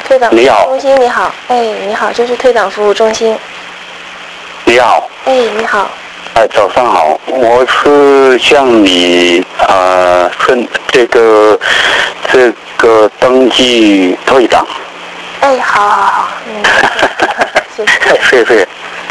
退档你好中心，你好，哎，你好，这是退档服务中心。 你好， 哎，你好， 早上好，我是向你申这个登记退档。 哎，好，谢谢。 谢谢。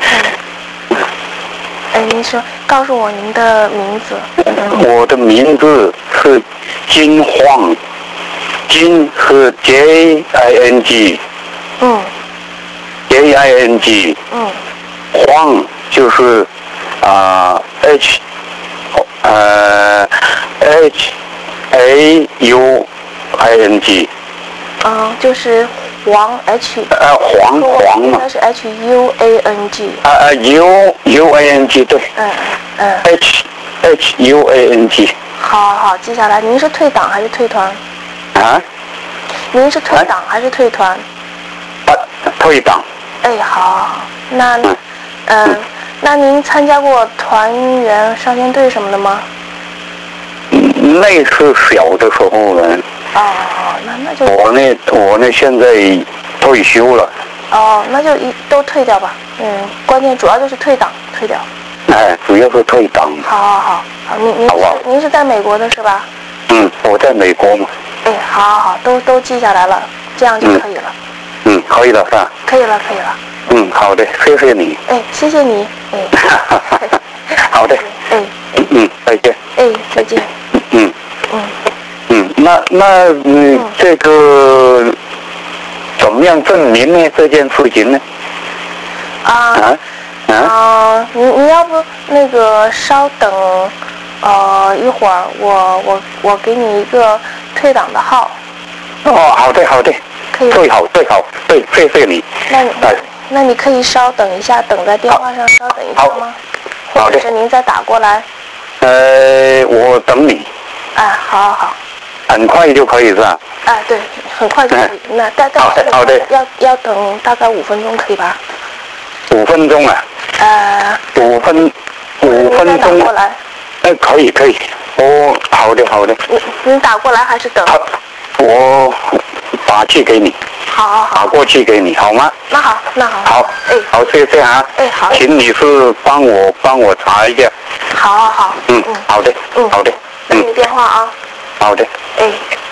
哎，您说，告诉我您的名字。 我的名字是金晃，金是 JING， 嗯。 JING， 嗯。 晃就是H HAUING。 就是黄 H。 黄嘛。 应该是 HUANG。 UANG 对。HUANG。 好，记下来。您是退档还是退团？ 啊？ 您是退档还是退团？ 退档。 哎，好，那您参加过团员少先队什么的吗？ 那是小的时候呢。 那就我呢现在退休了。 那就都退掉吧。关键主要就是退档退掉。 主要是退档。 好，您是在美国的是吧？ 我在美国嘛。 哎，好，都记下来了，这样就可以了。 可以了是吧？ 可以了。 好的，谢谢你。 哎，谢谢你。哎。 好的。 哎。 再见。 哎，再见。 那这个怎么样证明呢？这件事情呢？ 你要不那个稍等一会儿，我给你一个退档的号。 好的。 可以。 最好，对，谢谢你。 那你可以稍等一下，等在电话上稍等一下吗？或者是您再打过来？ 我等你。 好。 很快就可以是吧？ 对，很快就可以。那大概好的。 要等大概5分钟，可以吧 ？5分钟啊？5分钟。 打过来。 可以。好的。 你打过来还是等？ 我打去给你。 好。 打过去给你好吗？ 那好。 好。好，谢谢啊。 好。 请你是帮我查一下。 好。 好的。 等你电话啊。 好的。 哎。